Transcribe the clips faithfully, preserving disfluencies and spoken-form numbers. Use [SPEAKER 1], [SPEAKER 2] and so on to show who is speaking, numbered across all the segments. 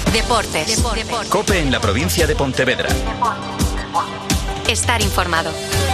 [SPEAKER 1] Deportes. Deportes.
[SPEAKER 2] COPE en la provincia de Pontevedra.
[SPEAKER 1] Estar informado.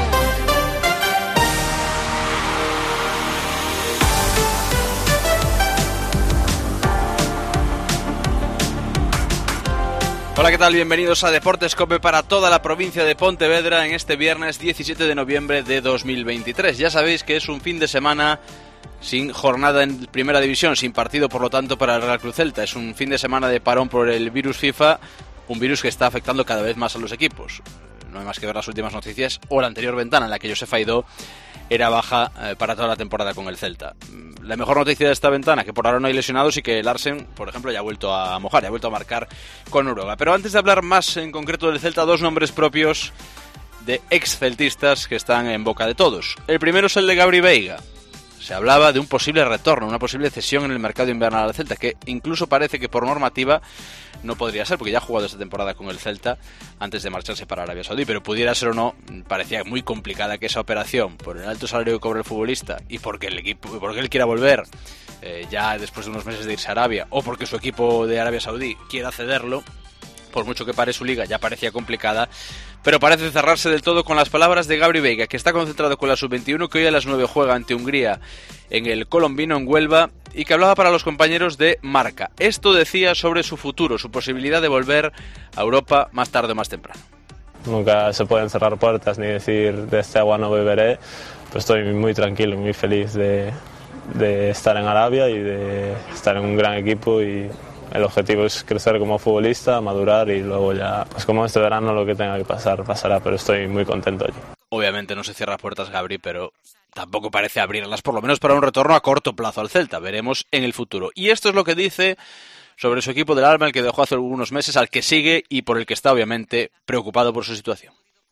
[SPEAKER 3] Hola, ¿qué tal? Bienvenidos a Deportes COPE para toda la provincia de Pontevedra en este viernes diecisiete de noviembre de dos mil veintitrés. Ya sabéis que es un fin de semana sin jornada en Primera División, sin partido por lo tanto para el Real Club Celta. Es un fin de semana de parón por el virus FIFA, un virus que está afectando cada vez más a los equipos. No hay más que ver las últimas noticias o la anterior ventana en la que Josef Aidó era baja eh, para toda la temporada con el Celta. La mejor noticia de esta ventana, que por ahora no hay lesionados y que Larsen, por ejemplo, ya ha vuelto a mojar, ya ha vuelto a marcar con Noruega. Pero antes de hablar más en concreto del Celta, dos nombres propios de ex-celtistas que están en boca de todos. El primero es el de Gabri Veiga. Se hablaba de un posible retorno, una posible cesión en el mercado invernal del Celta, que incluso parece que por normativa no podría ser, porque ya ha jugado esta temporada con el Celta antes de marcharse para Arabia Saudí, pero pudiera ser o no, parecía muy complicada que esa operación, por el alto salario que cobra el futbolista y porque el equipo, porque él quiera volver eh, ya después de unos meses de irse a Arabia, o porque su equipo de Arabia Saudí quiera cederlo, por mucho que pare su liga, ya parecía complicada, pero parece cerrarse del todo con las palabras de Gabri Veiga, que está concentrado con la sub veintiuno, que hoy a las nueve juega ante Hungría en el Colombino en Huelva, y que hablaba para los compañeros de Marca. Esto decía sobre su futuro, su posibilidad de volver a Europa más tarde o más temprano.
[SPEAKER 4] Nunca se pueden cerrar puertas ni decir de este agua no beberé, pero estoy muy tranquilo y muy feliz de, de estar en Arabia y de estar en un gran equipo, y el objetivo es crecer como futbolista, madurar y luego ya, pues como este verano lo que tenga que pasar, pasará, pero estoy muy contento allí.
[SPEAKER 3] Obviamente no se cierra puertas Gabri, pero tampoco parece abrirlas, por lo menos para un retorno a corto plazo al Celta. Veremos en el futuro. Y esto es lo que dice sobre su equipo del alma, el que dejó hace algunos meses, al que sigue y por el que está obviamente preocupado por su situación.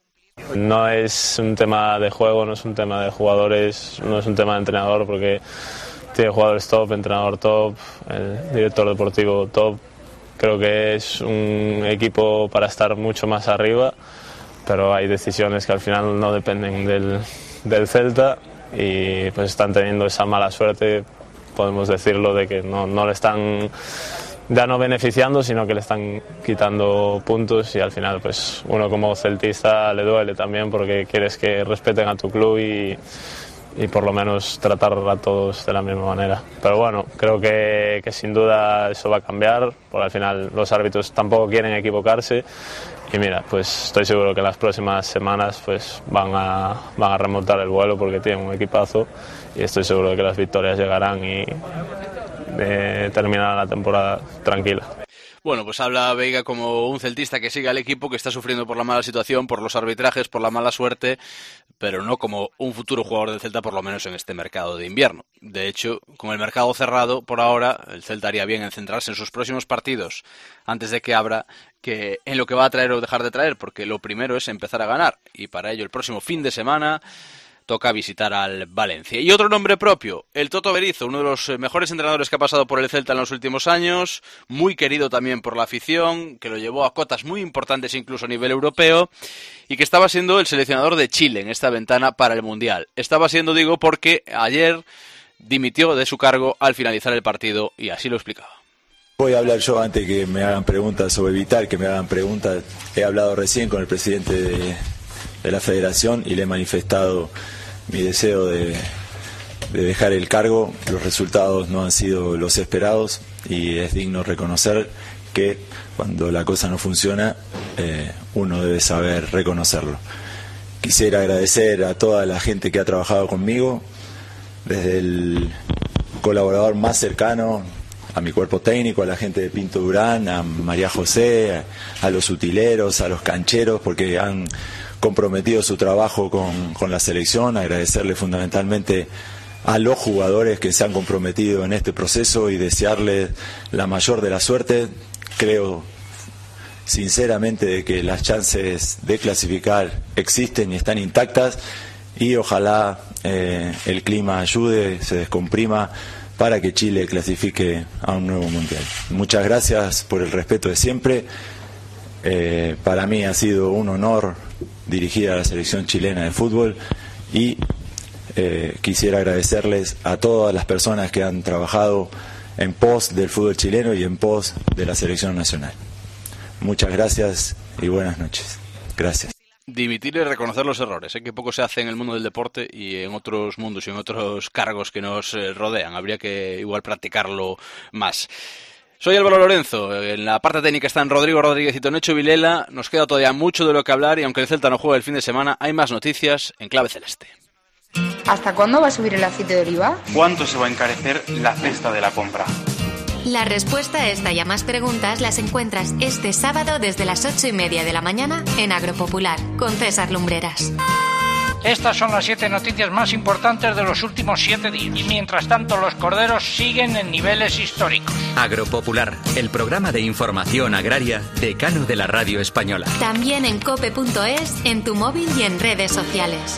[SPEAKER 4] No es un tema de juego, no es un tema de jugadores, no es un tema de entrenador, porque tiene jugadores top, entrenador top, el director deportivo top. Creo que es un equipo para estar mucho más arriba, pero hay decisiones que al final no dependen del, del Celta, y pues están teniendo esa mala suerte, podemos decirlo, de que no, no le están ya no beneficiando, sino que le están quitando puntos, y al final pues uno como celtista le duele también, porque quieres que respeten a tu club y y por lo menos tratar a todos de la misma manera. Pero bueno, creo que, que sin duda eso va a cambiar, porque al final los árbitros tampoco quieren equivocarse, y mira, pues estoy seguro que en las próximas semanas pues van a, van a remontar el vuelo, porque tienen un equipazo, y estoy seguro de que las victorias llegarán y de terminar la temporada tranquila.
[SPEAKER 3] Bueno, pues habla Veiga como un celtista que sigue al equipo, que está sufriendo por la mala situación, por los arbitrajes, por la mala suerte, pero no como un futuro jugador del Celta, por lo menos en este mercado de invierno. De hecho, con el mercado cerrado por ahora, el Celta haría bien en centrarse en sus próximos partidos antes de que abra, que en lo que va a traer o dejar de traer, porque lo primero es empezar a ganar, y para ello el próximo fin de semana toca visitar al Valencia. Y otro nombre propio, el Toto Berizzo, uno de los mejores entrenadores que ha pasado por el Celta en los últimos años, muy querido también por la afición, que lo llevó a cotas muy importantes incluso a nivel europeo, y que estaba siendo el seleccionador de Chile en esta ventana para el Mundial. Estaba siendo, digo, porque ayer dimitió de su cargo al finalizar el partido, y así lo explicaba.
[SPEAKER 5] Voy a hablar yo antes que me hagan preguntas, o evitar que me hagan preguntas. He hablado recién con el presidente de, de la federación y le he manifestado mi deseo de, de dejar el cargo. Los resultados no han sido los esperados, y es digno reconocer que cuando la cosa no funciona, eh, uno debe saber reconocerlo. Quisiera agradecer a toda la gente que ha trabajado conmigo, desde el colaborador más cercano, a mi cuerpo técnico, a la gente de Pinto Durán, a María José, a, a los utileros, a los cancheros, porque han comprometido su trabajo con, con la selección. Agradecerle fundamentalmente a los jugadores que se han comprometido en este proceso y desearles la mayor de la suerte. Creo sinceramente de que las chances de clasificar existen y están intactas, y ojalá eh, el clima ayude, se descomprima para que Chile clasifique a un nuevo mundial. Muchas gracias por el respeto de siempre. Eh, para mí ha sido un honor dirigir a la selección chilena de fútbol, y eh, quisiera agradecerles a todas las personas que han trabajado en pos del fútbol chileno y en pos de la selección nacional. Muchas gracias y buenas noches. Gracias.
[SPEAKER 3] Dimitir y reconocer los errores, ¿eh? Que poco se hace en el mundo del deporte y en otros mundos y en otros cargos que nos eh, rodean. Habría que igual practicarlo más. Soy Álvaro Lorenzo, en la parte técnica están Rodrigo Rodríguez y Tonecho Vilela. Nos queda todavía mucho de lo que hablar y aunque el Celta no juega el fin de semana, hay más noticias en clave celeste.
[SPEAKER 1] ¿Hasta cuándo va a subir el aceite de oliva?
[SPEAKER 6] ¿Cuánto se va a encarecer la cesta de la compra?
[SPEAKER 7] La respuesta a esta y a más preguntas las encuentras este sábado desde las ocho y media de la mañana en Agropopular, con César Lumbreras.
[SPEAKER 8] Estas son las siete noticias más importantes de los últimos siete días. Y mientras tanto, los corderos siguen en niveles históricos.
[SPEAKER 2] Agropopular, el programa de información agraria decano de la radio española.
[SPEAKER 7] También en cope punto es, en tu móvil y en redes sociales.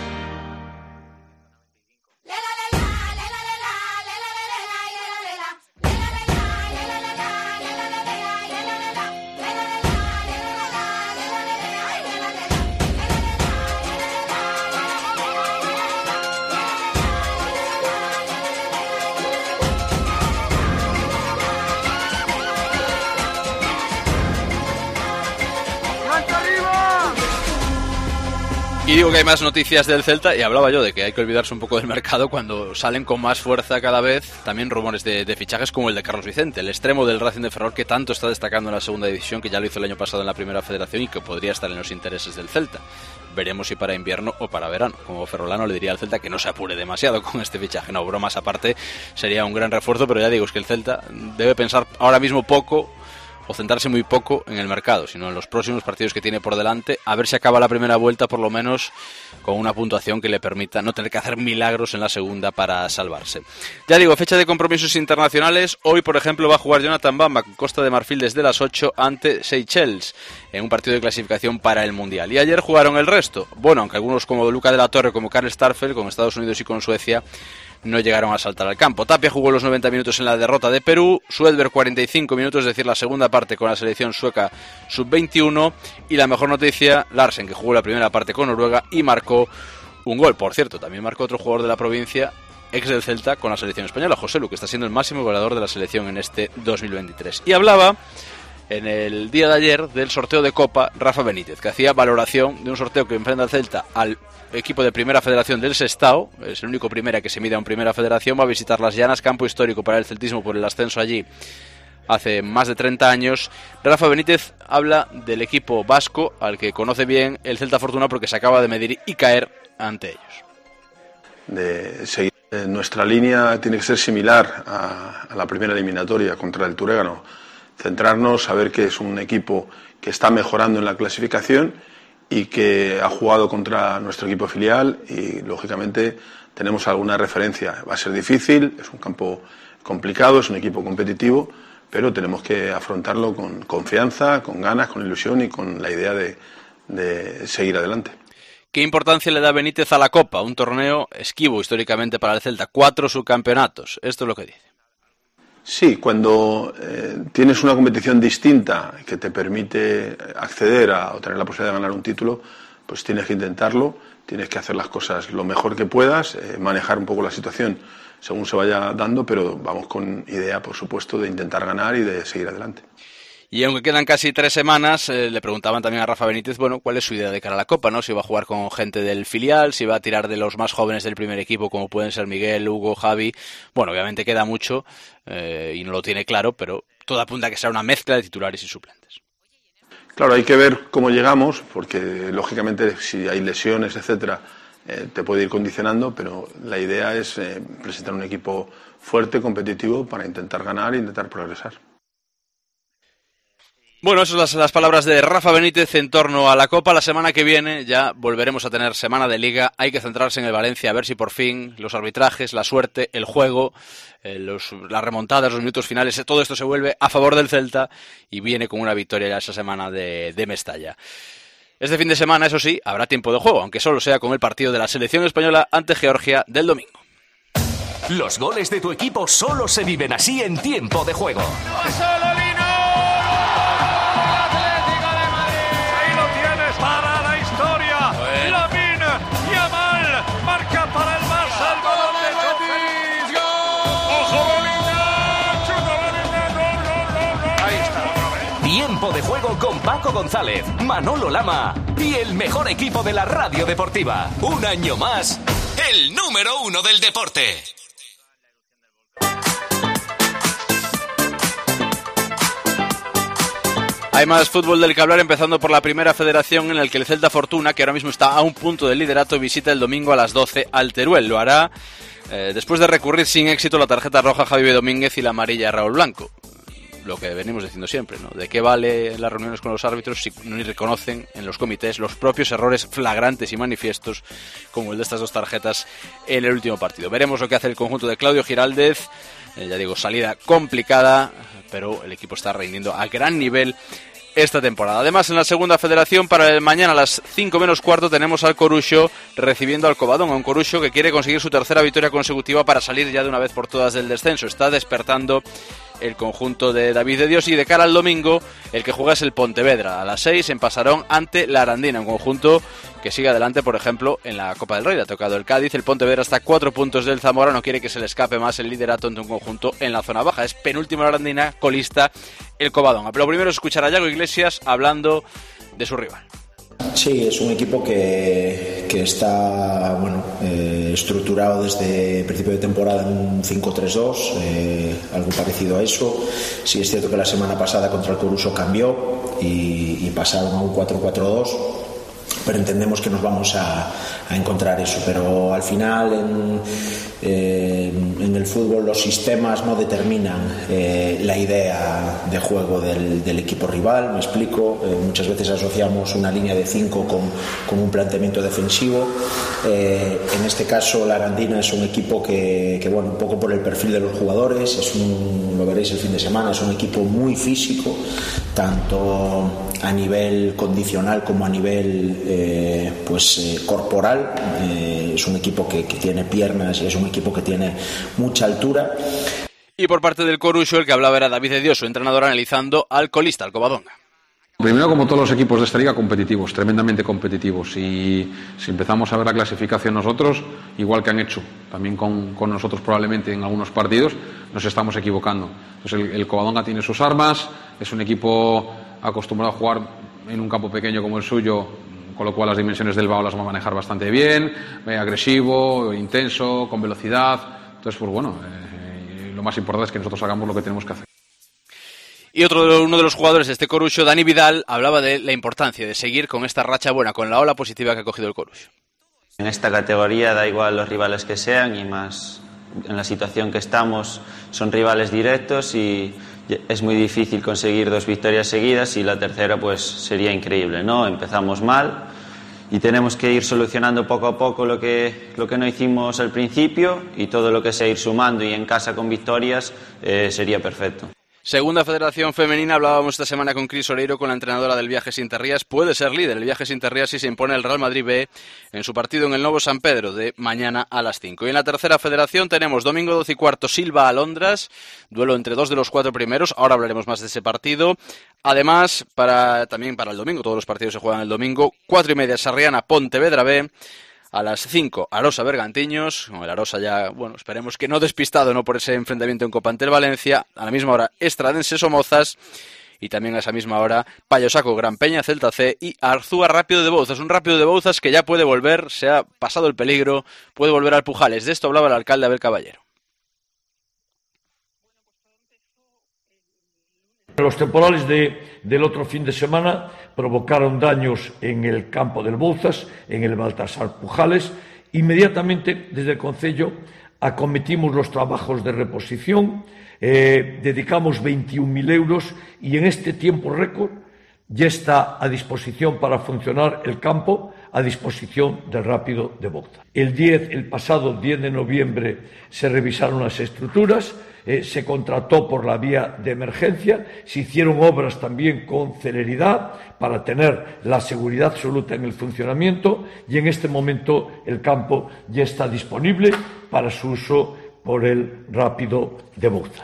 [SPEAKER 3] Y digo que hay más noticias del Celta y hablaba yo de que hay que olvidarse un poco del mercado cuando salen con más fuerza cada vez también rumores de, de fichajes como el de Carlos Vicente, el extremo del Racing de Ferrol que tanto está destacando en la segunda división, que ya lo hizo el año pasado en la primera federación y que podría estar en los intereses del Celta. Veremos si para invierno o para verano. Como ferrolano le diría al Celta que no se apure demasiado con este fichaje. No, bromas aparte, sería un gran refuerzo, pero ya digo, es que el Celta debe pensar ahora mismo poco o centrarse muy poco en el mercado, sino en los próximos partidos que tiene por delante, a ver si acaba la primera vuelta por lo menos con una puntuación que le permita no tener que hacer milagros en la segunda para salvarse. Ya digo, fecha de compromisos internacionales. Hoy, por ejemplo, va a jugar Jonathan Bamba con Costa de Marfil desde las ocho ante Seychelles en un partido de clasificación para el Mundial. Y ayer jugaron el resto. Bueno, aunque algunos como Luca de la Torre, como Karl Starfelt, con Estados Unidos y con Suecia, no llegaron a saltar al campo. Tapia jugó los noventa minutos en la derrota de Perú, Suedberg cuarenta y cinco minutos, es decir, la segunda parte con la selección sueca sub veintiuno, y la mejor noticia, Larsen, que jugó la primera parte con Noruega y marcó un gol. Por cierto, también marcó otro jugador de la provincia, ex del Celta, con la selección española, José Lu, que está siendo el máximo goleador de la selección en este dos mil veintitrés. Y hablaba en el día de ayer del sorteo de Copa Rafa Benítez, que hacía valoración de un sorteo que enfrenta al Celta al equipo de Primera Federación del Sestao. Es el único primera que se mide a un Primera Federación. Va a visitar Las Llanas, campo histórico para el celtismo por el ascenso allí hace más de treinta años. Rafa Benítez habla del equipo vasco, al que conoce bien el Celta Fortuna porque se acaba de medir y caer ante ellos.
[SPEAKER 9] De seguir. Nuestra línea tiene que ser similar a, a la primera eliminatoria contra el Turégano. Centrarnos, saber que es un equipo que está mejorando en la clasificación y que ha jugado contra nuestro equipo filial y, lógicamente, tenemos alguna referencia. Va a ser difícil, es un campo complicado, es un equipo competitivo, pero tenemos que afrontarlo con confianza, con ganas, con ilusión y con la idea de, de seguir adelante.
[SPEAKER 3] ¿Qué importancia le da Benítez a la Copa? Un torneo esquivo históricamente para el Celta. Cuatro subcampeonatos. Esto es lo que dice.
[SPEAKER 9] Sí, cuando eh, tienes una competición distinta que te permite acceder a o tener la posibilidad de ganar un título, pues tienes que intentarlo, tienes que hacer las cosas lo mejor que puedas, eh, manejar un poco la situación según se vaya dando, pero vamos con idea, por supuesto, de intentar ganar y de seguir adelante.
[SPEAKER 3] Y aunque quedan casi tres semanas, eh, le preguntaban también a Rafa Benítez, bueno, cuál es su idea de cara a la Copa, ¿no? Si va a jugar con gente del filial, si va a tirar de los más jóvenes del primer equipo, como pueden ser Miguel, Hugo, Javi. Bueno, obviamente queda mucho eh, y no lo tiene claro, pero todo apunta a que será una mezcla de titulares y suplentes.
[SPEAKER 9] Claro, hay que ver cómo llegamos, porque lógicamente si hay lesiones, etcétera, eh, te puede ir condicionando, pero la idea es eh, presentar un equipo fuerte, competitivo, para intentar ganar e intentar progresar.
[SPEAKER 3] Bueno, esas son las, las palabras de Rafa Benítez en torno a la Copa. La semana que viene ya volveremos a tener semana de Liga. Hay que centrarse en el Valencia, a ver si por fin los arbitrajes, la suerte, el juego, eh, los, las remontadas, los minutos finales, todo esto se vuelve a favor del Celta y viene con una victoria ya esa semana de, de Mestalla. Este fin de semana, eso sí, habrá tiempo de juego, aunque solo sea con el partido de la selección española ante Georgia del domingo.
[SPEAKER 10] Los goles de tu equipo solo se viven así en tiempo de juego. Tiempo de juego con Paco González, Manolo Lama y el mejor equipo de la radio deportiva. Un año más, el número uno del deporte.
[SPEAKER 3] Hay más fútbol del que hablar, empezando por la Primera Federación, en el que el Celta Fortuna, que ahora mismo está a un punto del liderato, visita el domingo a las doce al Teruel. Lo hará eh, después de recurrir sin éxito la tarjeta roja a Javi Domínguez y la amarilla a Raúl Blanco. Lo que venimos diciendo siempre, ¿no? ¿De qué vale las reuniones con los árbitros si no reconocen en los comités los propios errores flagrantes y manifiestos como el de estas dos tarjetas en el último partido? Veremos lo que hace el conjunto de Claudio Giraldez. Eh, ya digo, salida complicada, pero el equipo está rindiendo a gran nivel esta temporada. Además, en la Segunda Federación, para el mañana a las cinco menos cuarto, tenemos al Coruxo recibiendo al Covadonga, un Coruxo que quiere conseguir su tercera victoria consecutiva para salir ya de una vez por todas del descenso. Está despertando el conjunto de David de Dios, y de cara al domingo el que juega es el Pontevedra a las seis en Pasarón ante la Arandina, un conjunto que sigue adelante, por ejemplo, en la Copa del Rey. Le ha tocado el Cádiz. El Pontevedra está a cuatro puntos del Zamora, no quiere que se le escape más el liderato ante un conjunto en la zona baja. Es penúltimo la Arandina, colista el Covadonga. Pero primero escuchar a Yago Iglesias hablando de su rival.
[SPEAKER 11] Sí, es un equipo que, que está bueno, eh, estructurado desde el principio de temporada en un cinco tres dos, eh, algo parecido a eso. Sí es cierto que la semana pasada contra el Coruxo cambió y, y pasaron a un cuatro cuatro dos, pero entendemos que nos vamos a, a encontrar eso. Pero al final en, eh, en el fútbol los sistemas no determinan eh, la idea de juego del, del equipo rival, me explico. Eh, muchas veces asociamos una línea de cinco con, con un planteamiento defensivo. Eh, en este caso la Arandina es un equipo que, que bueno, un poco por el perfil de los jugadores, es un, lo veréis el fin de semana, es un equipo muy físico, tanto a nivel condicional como a nivel eh, pues eh, corporal. Eh, es un equipo que, que tiene piernas y es un equipo que tiene mucha altura.
[SPEAKER 3] Y por parte del Coruxo, el que hablaba era David de Dios, su entrenador, analizando al colista, al Covadonga.
[SPEAKER 12] Primero, como todos los equipos de esta liga, competitivos, tremendamente competitivos. Y si empezamos a ver la clasificación nosotros, igual que han hecho también con, con nosotros probablemente en algunos partidos, nos estamos equivocando. Entonces el, el Covadonga tiene sus armas, es un equipo acostumbrado a jugar en un campo pequeño como el suyo, con lo cual las dimensiones del B A O las va a manejar bastante bien, eh, agresivo, intenso, con velocidad. Entonces, pues bueno, eh, lo más importante es que nosotros hagamos lo que tenemos que hacer.
[SPEAKER 3] Y otro, uno de los jugadores de este Coruxo, Dani Vidal, hablaba de la importancia de seguir con esta racha buena, con la ola positiva que ha cogido el Coruxo.
[SPEAKER 13] En esta categoría da igual los rivales que sean, y más en la situación que estamos, son rivales directos y es muy difícil conseguir dos victorias seguidas, y la tercera pues sería increíble, ¿no? Empezamos mal y tenemos que ir solucionando poco a poco lo que, lo que no hicimos al principio, y todo lo que sea ir sumando y en casa con victorias eh, sería perfecto.
[SPEAKER 3] Segunda Federación Femenina, hablábamos esta semana con Cris Oreiro, con la entrenadora del Viajes Interrías. Puede ser líder el Viajes Interrías si se impone el Real Madrid B en su partido en el Novo San Pedro de mañana a las cinco. Y en la Tercera Federación tenemos domingo doce y cuarto Silva Alondras, duelo entre dos de los cuatro primeros. Ahora hablaremos más de ese partido. Además, para también para el domingo, todos los partidos se juegan el domingo, cuatro y media Sarriana Pontevedra B. A las cinco, Arosa Bergantiños, con el Arosa ya, bueno, esperemos que no despistado, no por ese enfrentamiento en Copa ante el Valencia. A la misma hora, Estradense Somozas, y también a esa misma hora, Payosaco Gran Peña, Celta C, y Arzúa Rápido de Bouzas. Un Rápido de Bouzas que ya puede volver, se ha pasado el peligro, puede volver al Pujales. De esto hablaba el alcalde Abel Caballero.
[SPEAKER 14] Los temporales de, del otro fin de semana provocaron daños en el campo del Bouzas, en el Baltasar Pujales. Inmediatamente, desde el Concello, acometimos los trabajos de reposición, eh, dedicamos veintiún mil euros, y en este tiempo récord ya está a disposición para funcionar el campo, a disposición del Rápido de Bouzas. El, diez, el pasado diez de noviembre se revisaron las estructuras, eh, se contrató por la vía de emergencia, se hicieron obras también con celeridad para tener la seguridad absoluta en el funcionamiento, y en este momento el campo ya está disponible para su uso por el Rápido de Bouzas.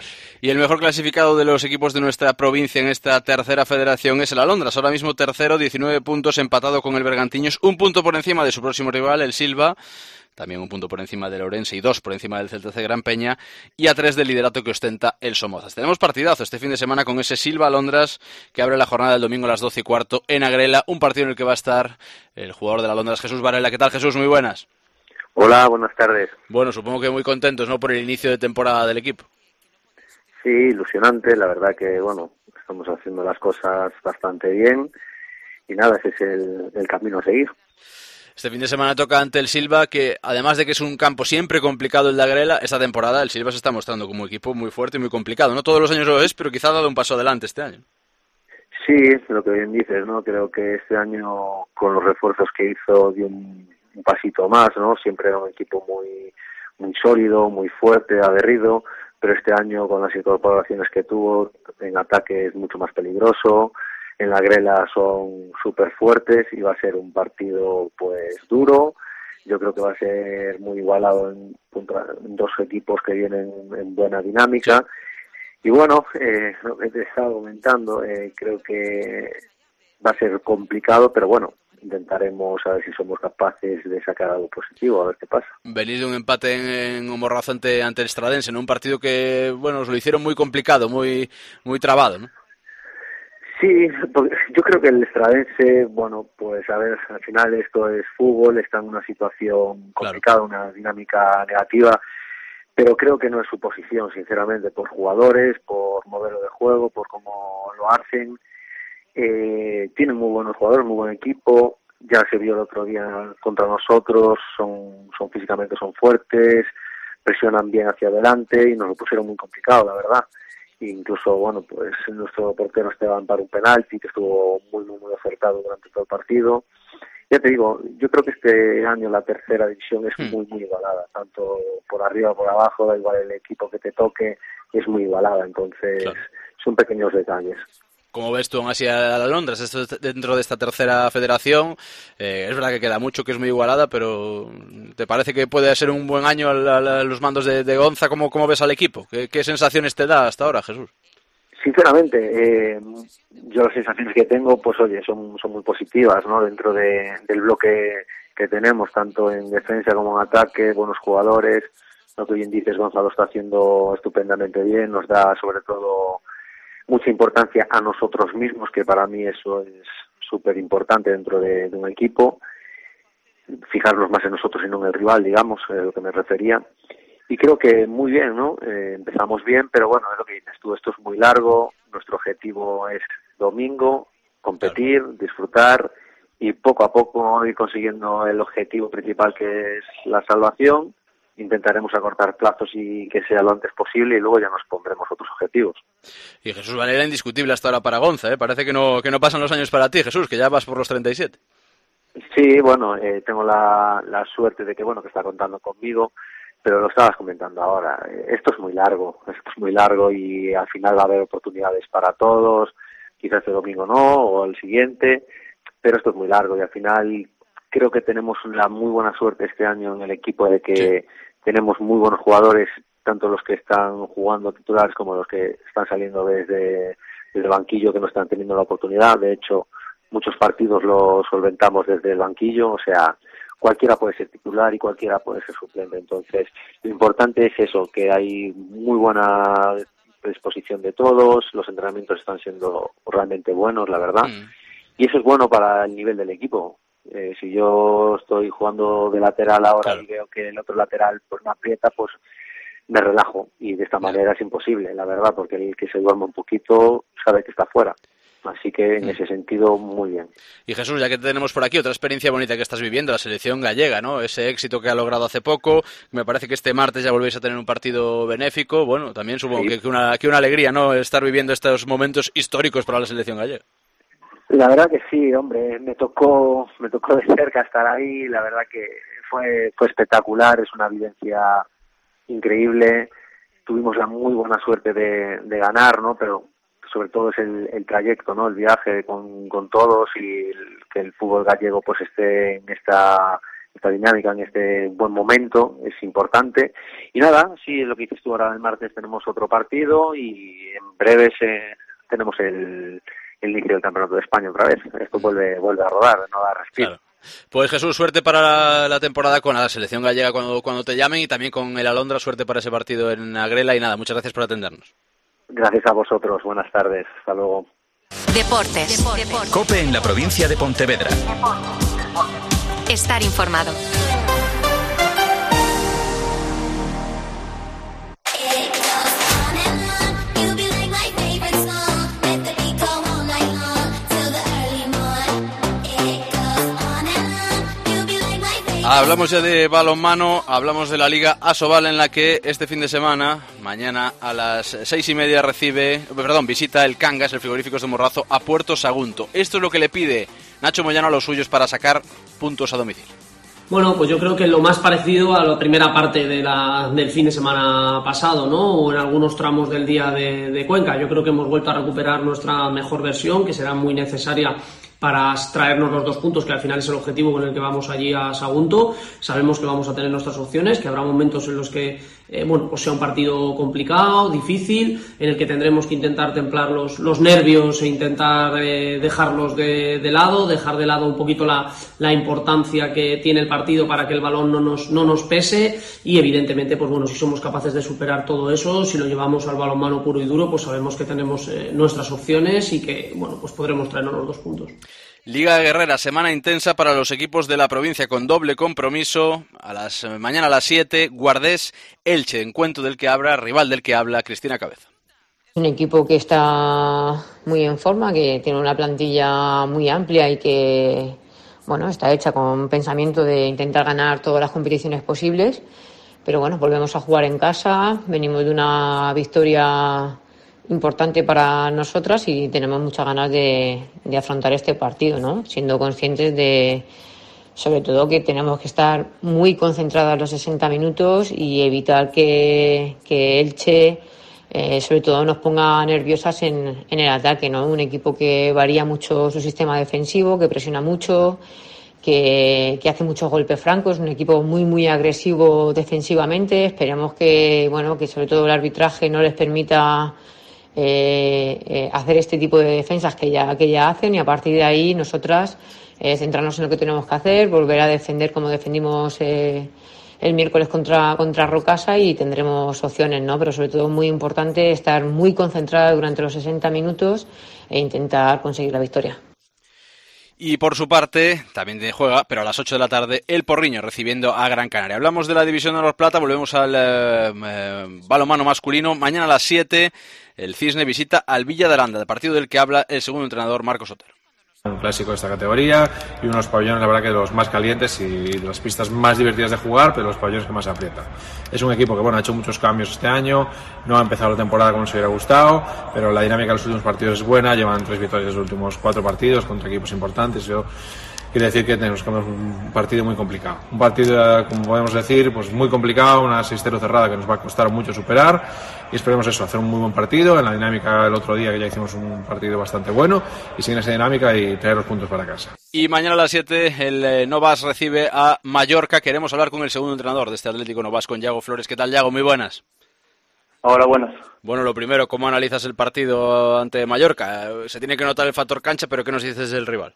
[SPEAKER 3] Y el mejor clasificado de los equipos de nuestra provincia en esta tercera federación es el Alondras, ahora mismo tercero, diecinueve puntos, empatado con el Bergantiños, un punto por encima de su próximo rival, el Silva, también un punto por encima del Ourense y dos por encima del Celta C Gran Peña, y a tres del liderato que ostenta el Somozas. Tenemos partidazo este fin de semana con ese Silva-Alondras que abre la jornada del domingo a las doce y cuarto en Agrela, un partido en el que va a estar el jugador del Alondras, Jesús Varela. ¿Qué tal, Jesús? Muy buenas.
[SPEAKER 15] Hola, buenas tardes.
[SPEAKER 3] Bueno, supongo que muy contentos, ¿no?, por el inicio de temporada del equipo.
[SPEAKER 15] Sí, ilusionante, la verdad que, bueno, estamos haciendo las cosas bastante bien y nada, ese es el, el camino a seguir.
[SPEAKER 3] Este fin de semana toca ante el Silva, que además de que es un campo siempre complicado el de Agrela, esta temporada el Silva se está mostrando como equipo muy fuerte y muy complicado. No todos los años lo es, pero quizá ha dado un paso adelante este año.
[SPEAKER 15] Sí, lo que bien dices, ¿no? Creo que este año, con los refuerzos que hizo, dio un, un pasito más, ¿no? Siempre era un equipo muy, muy sólido, muy fuerte, aguerrido, pero este año con las incorporaciones que tuvo, en ataque es mucho más peligroso, en la Agrela son súper fuertes y va a ser un partido pues duro. Yo creo que va a ser muy igualado en, en dos equipos que vienen en buena dinámica. Y bueno, eh, lo que te he estado comentando, eh, creo que va a ser complicado, pero bueno, intentaremos a ver si somos capaces de sacar algo positivo, a ver qué pasa.
[SPEAKER 3] Venís de un empate en, en Homorrazo ante, ante el Estradense, en un partido que, bueno, os lo hicieron muy complicado, muy muy trabado, ¿no?
[SPEAKER 15] Sí, yo creo que el Estradense, bueno, pues a ver, al final esto es fútbol, está en una situación complicada, claro, una dinámica negativa, pero creo que no es su posición, sinceramente, por jugadores, por modelo de juego, por cómo lo hacen. Eh, tienen muy buenos jugadores, muy buen equipo, ya se vio el otro día contra nosotros, son, son físicamente son fuertes, presionan bien hacia adelante y nos lo pusieron muy complicado, la verdad. E incluso, bueno, pues nuestro portero Esteban para un penalti que estuvo muy, muy, muy acertado durante todo el partido. Ya te digo, yo creo que este año la tercera división es muy, muy igualada, tanto por arriba como por abajo, da igual el equipo que te toque, es muy igualada, entonces claro, son pequeños detalles.
[SPEAKER 3] ¿Cómo ves tú aún así a la Alondras esto dentro de esta tercera federación? Eh, es verdad que queda mucho, que es muy igualada, pero ¿te parece que puede ser un buen año a, la, a los mandos de, de Gonza? ¿Cómo, ¿Cómo ves al equipo? ¿Qué, ¿Qué sensaciones te da hasta ahora, Jesús?
[SPEAKER 15] Sinceramente, eh, yo las sensaciones que tengo, pues oye, son, son muy positivas, ¿no? Dentro de, del bloque que tenemos, tanto en defensa como en ataque, buenos jugadores. Lo que bien dices, Gonzalo está haciendo estupendamente bien, nos da sobre todo mucha importancia a nosotros mismos, que para mí eso es súper importante dentro de, de un equipo, fijarnos más en nosotros y no en el rival, digamos, es lo que me refería. Y creo que muy bien, ¿no? Eh, empezamos bien, pero bueno, es lo que dices tú, esto es muy largo, nuestro objetivo es domingo, competir, claro, disfrutar y poco a poco ir consiguiendo el objetivo principal, que es la salvación. Intentaremos acortar plazos y que sea lo antes posible y luego ya nos pondremos otros objetivos.
[SPEAKER 3] Y Jesús Varela indiscutible hasta ahora para Gonza, ¿eh? Parece que no que no pasan los años para ti, Jesús, que ya vas por los treinta y siete.
[SPEAKER 15] Sí, bueno, eh, tengo la, la suerte de que, bueno, que está contando conmigo, pero lo estabas comentando ahora, esto es muy largo, esto es muy largo y al final va a haber oportunidades para todos, quizás este domingo no, o el siguiente, pero esto es muy largo y al final creo que tenemos la muy buena suerte este año en el equipo de que sí, tenemos muy buenos jugadores, tanto los que están jugando titulares como los que están saliendo desde, desde el banquillo, que no están teniendo la oportunidad. De hecho, muchos partidos los solventamos desde el banquillo, o sea, cualquiera puede ser titular y cualquiera puede ser suplente. Entonces, lo importante es eso, que hay muy buena predisposición de todos, los entrenamientos están siendo realmente buenos, la verdad, mm. y eso es bueno para el nivel del equipo. Eh, si yo estoy jugando de lateral ahora, claro, y veo que el otro lateral pues me aprieta, pues me relajo, y de esta claro, manera es imposible, la verdad, porque el que se duerme un poquito sabe que está fuera. Así que en ese sentido, muy bien.
[SPEAKER 3] Y Jesús, ya que tenemos por aquí otra experiencia bonita que estás viviendo, la selección gallega, ¿no? Ese éxito que ha logrado hace poco, me parece que este martes ya volvéis a tener un partido benéfico. Bueno, también supongo sí, que, que, una, que una alegría, ¿no?, estar viviendo estos momentos históricos para la selección gallega.
[SPEAKER 15] La verdad que sí, hombre, me tocó me tocó de cerca estar ahí, la verdad que fue fue espectacular, es una vivencia increíble. Tuvimos la muy buena suerte de, de ganar, ¿no? Pero sobre todo es el, el trayecto, ¿no? El viaje con, con todos y el, que el fútbol gallego pues esté en esta esta dinámica en este buen momento es importante. Y nada, sí, lo que dices tú, ahora el martes tenemos otro partido y en breve se, tenemos el, el inicio del Campeonato de España otra vez. Esto vuelve vuelve a rodar, no da respiro.
[SPEAKER 3] Claro. Pues Jesús, suerte para la, la temporada con la selección gallega cuando, cuando te llamen, y también con el Alondra, suerte para ese partido en Agrela. Y nada, muchas gracias por atendernos.
[SPEAKER 15] Gracias a vosotros, buenas tardes, hasta luego.
[SPEAKER 7] Deportes. Deportes.
[SPEAKER 2] COPE en la provincia de Pontevedra.
[SPEAKER 7] Estar informado.
[SPEAKER 3] Hablamos ya de balonmano, hablamos de la Liga Asobal, en la que este fin de semana, mañana a las seis y media recibe, perdón, visita el Cangas, el Frigoríficos de Morrazo, a Puerto Sagunto. Esto es lo que le pide Nacho Moyano a los suyos para sacar puntos a domicilio.
[SPEAKER 16] Bueno, pues yo creo que lo más parecido a la primera parte de la, del fin de semana pasado, ¿no? O en algunos tramos del día de, de Cuenca. Yo creo que hemos vuelto a recuperar nuestra mejor versión, que será muy necesaria para traernos los dos puntos, que al final es el objetivo con el que vamos allí a Sagunto. Sabemos que vamos a tener nuestras opciones, que habrá momentos en los que eh, bueno, pues sea un partido complicado, difícil, en el que tendremos que intentar templar los, los nervios e intentar eh, dejarlos de, de lado, dejar de lado un poquito la, la importancia que tiene el partido para que el balón no nos, no nos pese, y evidentemente, pues bueno, si somos capaces de superar todo eso, si lo llevamos al balonmano puro y duro, pues sabemos que tenemos eh, nuestras opciones y que, bueno, pues podremos traernos los dos puntos.
[SPEAKER 3] Liga Guerrera, semana intensa para los equipos de la provincia con doble compromiso. A las mañana a las siete, Guardés Elche, encuentro del que habla, rival del que habla Cristina Cabeza.
[SPEAKER 17] Un equipo que está muy en forma, que tiene una plantilla muy amplia y que, bueno, está hecha con pensamiento de intentar ganar todas las competiciones posibles. Pero bueno, volvemos a jugar en casa, venimos de una victoria importante para nosotras y tenemos muchas ganas de, de afrontar este partido, ¿no? Siendo conscientes de, sobre todo, que tenemos que estar muy concentradas los sesenta minutos y evitar que, que Elche, eh, sobre todo, nos ponga nerviosas en, en el ataque, ¿no? Un equipo que varía mucho su sistema defensivo, que presiona mucho, que, que hace muchos golpes francos, un equipo muy muy agresivo defensivamente. Esperemos que, bueno, que sobre todo el arbitraje no les permita Eh, eh, hacer este tipo de defensas que ya, que ya hacen, y a partir de ahí nosotras eh, centrarnos en lo que tenemos que hacer, volver a defender como defendimos eh, el miércoles contra, contra Rocasa, y tendremos opciones, ¿no? Pero sobre todo muy importante estar muy concentrada durante los sesenta minutos e intentar conseguir la victoria.
[SPEAKER 3] Y por su parte, también juega, pero a las ocho de la tarde, el Porriño recibiendo a Gran Canaria. Hablamos de la División de Honor Plata, volvemos al eh, eh, balonmano masculino. Mañana a las siete, el Cisne visita al Villa de Aranda, del partido del que habla el segundo entrenador, Marcos Otero.
[SPEAKER 18] Un clásico de esta categoría y unos pabellones, la verdad, que de los más calientes y de las pistas más divertidas de jugar, pero los pabellones que más se aprietan. Es un equipo que, bueno, ha hecho muchos cambios este año, no ha empezado la temporada como nos hubiera gustado, pero la dinámica de los últimos partidos es buena, llevan tres victorias en los últimos cuatro partidos contra equipos importantes. Yo quiere decir que tenemos que ver un partido muy complicado. Un partido, como podemos decir, pues muy complicado, una seis cero cerrada que nos va a costar mucho superar, y esperemos eso, hacer un muy buen partido, en la dinámica el otro día que ya hicimos un partido bastante bueno, y seguir esa dinámica y traer los puntos para casa.
[SPEAKER 3] Y mañana a las siete el eh, Novas recibe a Mallorca. Queremos hablar con el segundo entrenador de este Atlético Novas, con Yago Flores. ¿Qué tal, Yago? Muy buenas.
[SPEAKER 19] Hola, buenas.
[SPEAKER 3] Bueno, lo primero, ¿cómo analizas el partido ante Mallorca? Se tiene que notar el factor cancha, pero ¿qué nos dices del rival?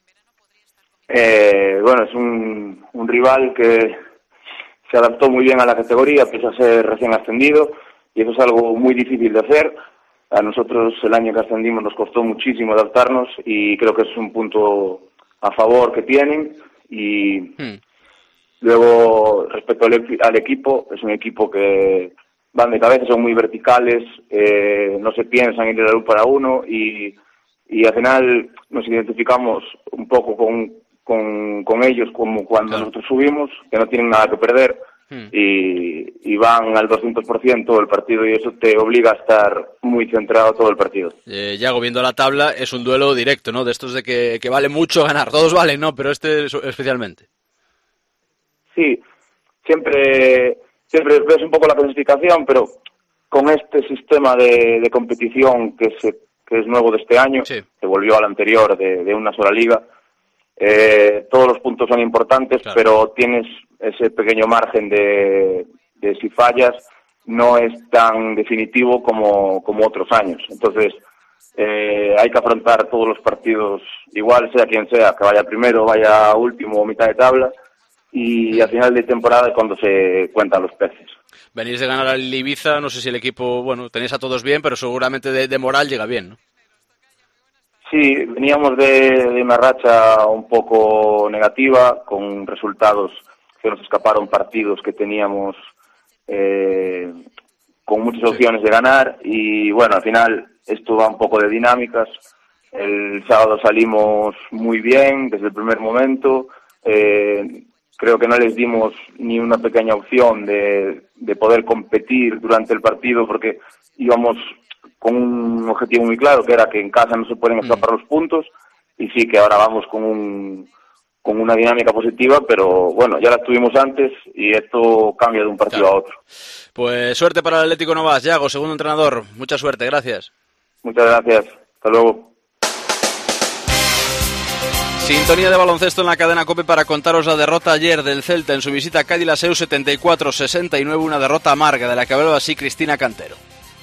[SPEAKER 19] Eh, bueno, es un, un rival que se adaptó muy bien a la categoría, pese a ser recién ascendido, y eso es algo muy difícil de hacer. A nosotros el año que ascendimos nos costó muchísimo adaptarnos, y creo que es un punto a favor que tienen. Y hmm. luego, respecto al, al equipo, es un equipo que van de cabeza, son muy verticales, eh, no se piensan ir de la luz para uno, y, y al final nos identificamos un poco con Con, con ellos como cuando claro. nosotros subimos, que no tienen nada que perder hmm. y, y van al doscientos por ciento el partido, y eso te obliga a estar muy centrado todo el partido.
[SPEAKER 3] Eh, Yago, viendo la tabla, es un duelo directo, ¿no? De estos de que, que vale mucho ganar. Todos valen, ¿no? Pero este especialmente.
[SPEAKER 19] Sí, siempre, siempre ves un poco la clasificación, pero con este sistema de, de competición que, se, que es nuevo de este año, sí. se volvió al anterior de, de una sola liga. Eh, todos los puntos son importantes, claro, pero tienes ese pequeño margen de, de si fallas, no es tan definitivo como, como otros años. Entonces, eh, hay que afrontar todos los partidos igual, sea quien sea, que vaya primero, vaya último o mitad de tabla, y al final de temporada es cuando se cuentan los peces.
[SPEAKER 3] Venís de ganar al Ibiza, no sé si el equipo, bueno, tenéis a todos bien, pero seguramente de, de moral llega bien, ¿no?
[SPEAKER 19] Sí, veníamos de, de una racha un poco negativa, con resultados que nos escaparon, partidos que teníamos eh, con muchas opciones de ganar, y bueno, al final esto va un poco de dinámicas. El sábado salimos muy bien desde el primer momento, eh, creo que no les dimos ni una pequeña opción de, de poder competir durante el partido, porque íbamos con un objetivo muy claro, que era que en casa no se pueden escapar los puntos, y sí que ahora vamos con un con una dinámica positiva, pero bueno, ya la tuvimos antes y esto cambia de un partido claro. a otro.
[SPEAKER 3] Pues suerte para el Atlético Novas, Yago, segundo entrenador, mucha suerte, gracias.
[SPEAKER 19] Muchas gracias, hasta luego.
[SPEAKER 3] Sintonía de baloncesto en la cadena COPE para contaros la derrota ayer del Celta en su visita a Cádiz-Laseu, setenta y cuatro sesenta y nueve, una derrota amarga de la que hablaba así Cristina Cantero.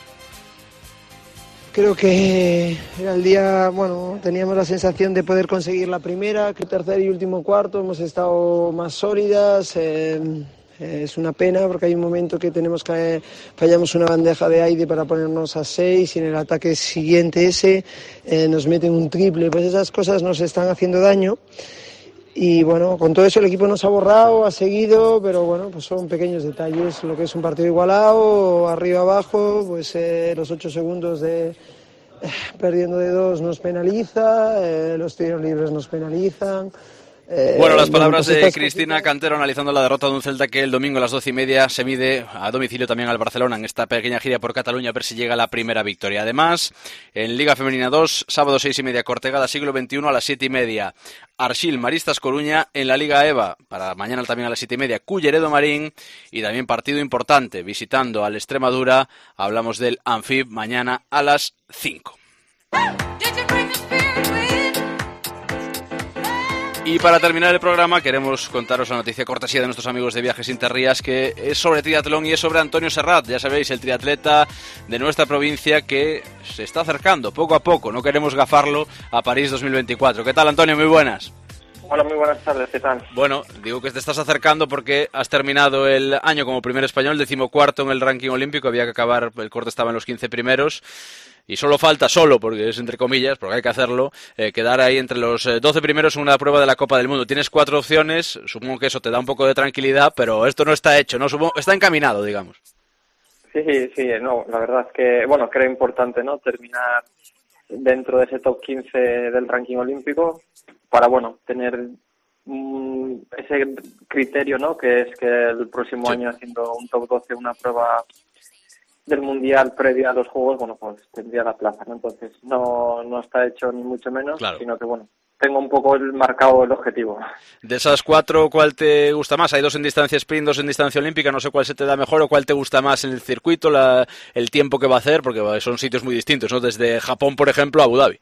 [SPEAKER 20] Creo que era el día, bueno, teníamos la sensación de poder conseguir la primera, que tercer y último cuarto hemos estado más sólidas. Eh, es una pena porque hay un momento que tenemos que fallamos una bandeja de aire para ponernos a seis y en el ataque siguiente ese eh, nos meten un triple. Pues esas cosas nos están haciendo daño. Y bueno, con todo eso el equipo nos ha borrado, ha seguido, pero bueno, pues son pequeños detalles. Lo que es un partido igualado, arriba abajo, pues eh, los ocho segundos de eh, perdiendo de dos nos penaliza, eh, los tiros libres nos penalizan. Eh,
[SPEAKER 3] bueno, las palabras
[SPEAKER 20] bueno,
[SPEAKER 3] de
[SPEAKER 20] pues
[SPEAKER 3] Cristina Cantero analizando la derrota de un Celta que el domingo a las doce y media se mide a domicilio también al Barcelona en esta pequeña gira por Cataluña a ver si llega la primera victoria. Además, en Liga Femenina dos, sábado seis y media Cortegada Siglo veintiuno a las siete y media. Arxil Maristas Coruña en la Liga EVA, para mañana también a las siete y media Culleredo Marín, y también partido importante visitando al Extremadura, hablamos del Anfib mañana a las cinco. Y para terminar el programa queremos contaros la noticia cortesía de nuestros amigos de Viajes Interrías, que es sobre triatlón y es sobre Antonio Serrat, ya sabéis, el triatleta de nuestra provincia que se está acercando poco a poco, no queremos gafarlo, a París dos mil veinticuatro. ¿Qué tal, Antonio? Muy buenas.
[SPEAKER 21] Hola, muy buenas tardes, ¿qué tal?
[SPEAKER 3] Bueno, digo que te estás acercando porque has terminado el año como primer español, decimocuarto en el ranking olímpico, había que acabar, el corte estaba en los quince primeros. Y solo falta, solo, porque es entre comillas, porque hay que hacerlo, eh, quedar ahí entre los eh, doce primeros en una prueba de la Copa del Mundo. Tienes cuatro opciones, supongo que eso te da un poco de tranquilidad, pero esto no está hecho, ¿no? Supongo, está encaminado, digamos.
[SPEAKER 21] Sí, sí, no, la verdad es que, bueno, creo importante, ¿no? Terminar dentro de ese top quince del ranking olímpico para, bueno, tener mm, ese criterio, ¿no? Que es que el próximo sí. año haciendo un top doce, una prueba del Mundial previo a los Juegos, bueno, pues tendría la plaza, ¿no? Entonces no, no está hecho ni mucho menos, claro. Sino que, bueno, tengo un poco el marcado el objetivo.
[SPEAKER 3] De esas cuatro, ¿cuál te gusta más? Hay dos en distancia sprint, dos en distancia olímpica, no sé cuál se te da mejor o cuál te gusta más en el circuito, la, el tiempo que va a hacer, porque son sitios muy distintos, ¿no? Desde Japón, por ejemplo, a Abu Dhabi.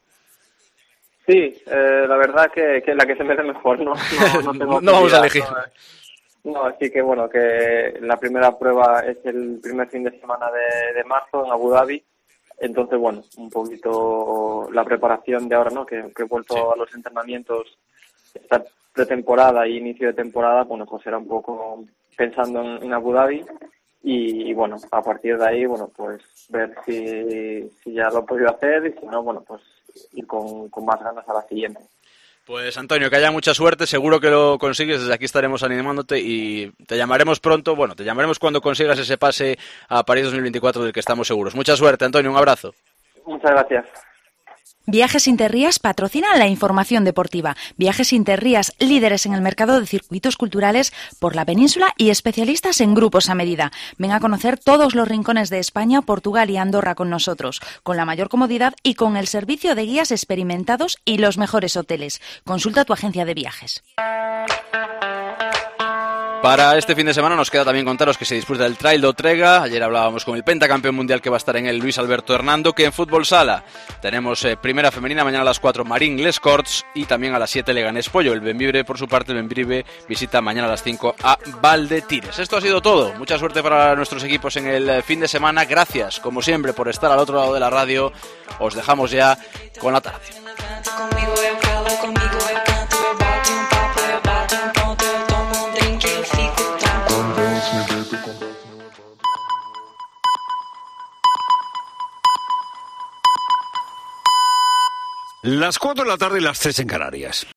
[SPEAKER 21] Sí, eh, la verdad que, que la que se me dé mejor, no, no, no tengo
[SPEAKER 3] no vamos a elegir.
[SPEAKER 21] No, No, así que bueno, que la primera prueba es el primer fin de semana de, de marzo en Abu Dhabi. Entonces, bueno, un poquito la preparación de ahora, ¿no? Que, que he vuelto sí. a los entrenamientos, esta pretemporada y inicio de temporada, bueno, pues era un poco pensando en, en Abu Dhabi. Y, y bueno, a partir de ahí, bueno, pues ver si, si ya lo he podido hacer y si no, bueno, pues ir con, con más ganas a la siguiente.
[SPEAKER 3] Pues Antonio, que haya mucha suerte, seguro que lo consigues, desde aquí estaremos animándote y te llamaremos pronto, bueno, te llamaremos cuando consigas ese pase a París dos mil veinticuatro del que estamos seguros. Mucha suerte, Antonio, un abrazo.
[SPEAKER 21] Muchas gracias.
[SPEAKER 22] Viajes Interrías patrocina la información deportiva. Viajes Interrías, líderes en el mercado de circuitos culturales por la península y especialistas en grupos a medida. Ven a conocer todos los rincones de España, Portugal y Andorra con nosotros, con la mayor comodidad y con el servicio de guías experimentados y los mejores hoteles. Consulta tu agencia de viajes.
[SPEAKER 3] Para este fin de semana nos queda también contaros que se disputa el Trail de Otrega. Ayer hablábamos con el pentacampeón mundial que va a estar en el Luis Alberto Hernando, que en fútbol sala tenemos eh, primera femenina mañana a las cuatro Marín Les Corts y también a las siete Leganés Pollo. El Bembibre, por su parte, el Bembibre visita mañana a las cinco a Valdetires. Esto ha sido todo. Mucha suerte para nuestros equipos en el fin de semana. Gracias, como siempre, por estar al otro lado de la radio. Os dejamos ya con la tarde.
[SPEAKER 4] Las cuatro de la tarde y las tres en Canarias.